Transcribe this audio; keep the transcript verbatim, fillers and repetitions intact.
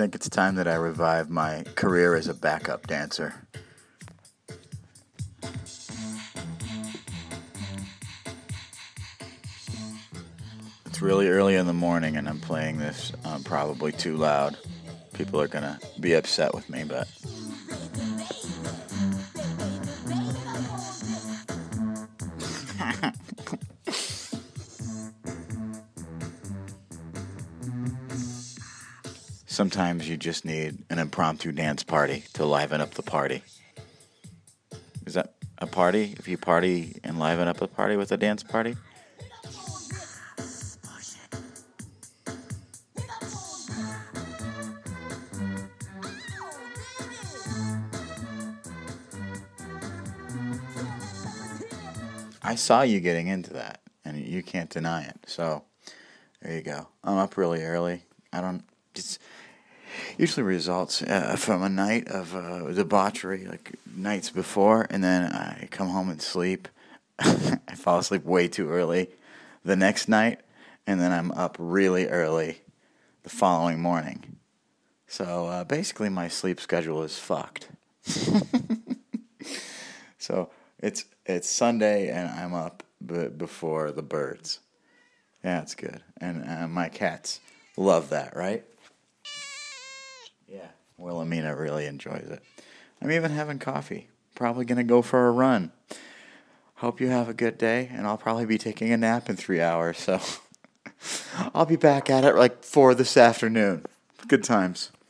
think it's time that I revive my career as a backup dancer. It's really early in the morning and I'm playing this um, probably too loud. People are gonna be upset with me, but sometimes you just need an impromptu dance party to liven up the party. Is that a party? If you party and liven up a party with a dance party? I saw you getting into that, and you can't deny it. So, there you go. I'm up really early. I don't. It's usually results uh, from a night of uh, debauchery, like nights before, and then I come home and sleep. I fall asleep way too early the next night, and then I'm up really early the following morning. So uh, basically, my sleep schedule is fucked. So it's it's Sunday, and I'm up b- before the birds. Yeah, it's good, and uh, my cats love that, right? Yeah, Wilhelmina really enjoys it. I'm even having coffee. Probably gonna go for a run. Hope you have a good day, and I'll probably be taking a nap in three hours. So I'll be back at it like four this afternoon. Good times.